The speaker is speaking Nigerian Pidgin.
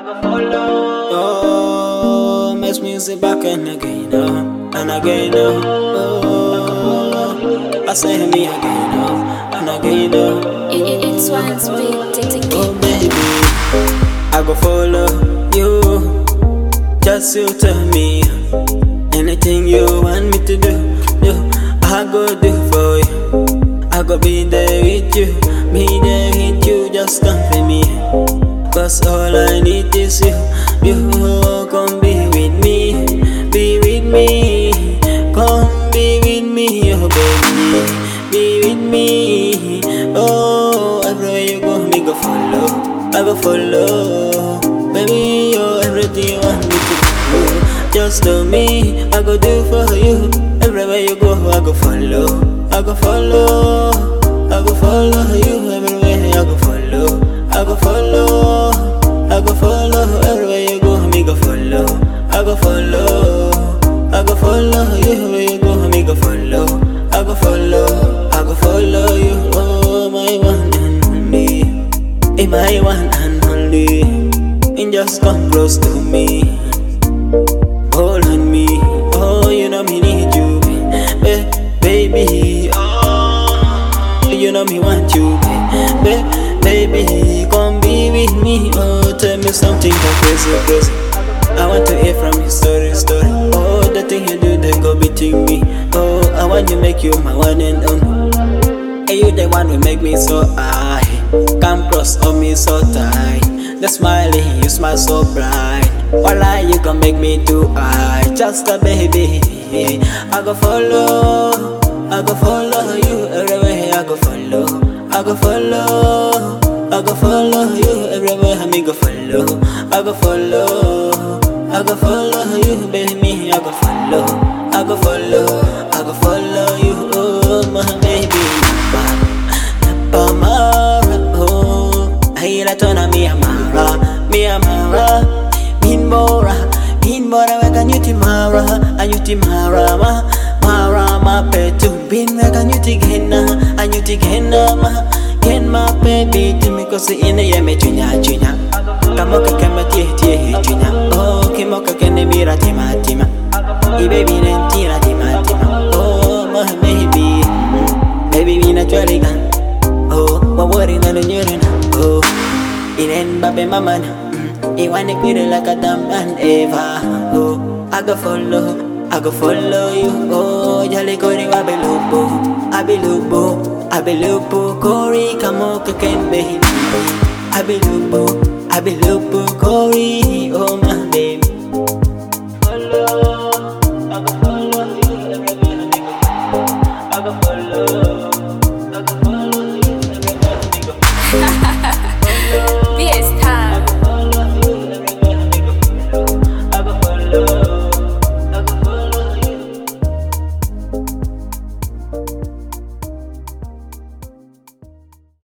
go follow. Oh, makes music back and again, and again, oh. I say me again, and again, It's one speed. oh baby, I go follow you. Just you tell me anything you want me to do, I go do for you. I go be there with you, just come for me. Cause all I need is you, come be with me, come be with me, oh baby, be with me. Oh, everywhere you go, me go follow, I go follow. Baby, you're everything you want me to do. Just tell me, I go do for you. Everywhere you go, I go follow, I go follow, I go follow you. Everywhere I go follow, I go follow, I go follow. Everywhere you go, me go follow, I go follow, I go follow you. Everywhere you go, me go follow, I go follow, I go follow you. Oh, my one and only, my one and only. And just come close to me, hold on me. Oh, you know me need you, baby. Oh, you know me want you, baby. Come be with me. Oh, tell me something that crazy. I want to hear from your story. Oh, the thing you do, they go between me. Oh, I want to make you my one and only. And you the one who make me so high. Come close on me so tight. The smiling, you smile so bright. Voila, you can make me too high. Just a baby, I go follow, I go follow you. Everywhere I go follow, I go follow, I go follow you. Everywhere I go follow, I go follow, I go follow you. Baby, I go follow, I go follow, I go follow you. Oh, my baby, Mara, oh, I la tona mi amara, min bora, weka nyuti mara, ma petu, bin weka nyuti gena, gen ma baby, timi kosi ine yeme chunya, kamoka kama tie chunya, oh, kimoka kene mira tima, I baby nentina tima, oh, my baby, mina chwaliga. Oh, what worry na lunyurina. Oh, inen babe mamana. Iwane kwire like a damn and Eva. Oh, I go follow you. Oh, jale kori abelupo, kori kamoka ken baby. Abelupo, kori.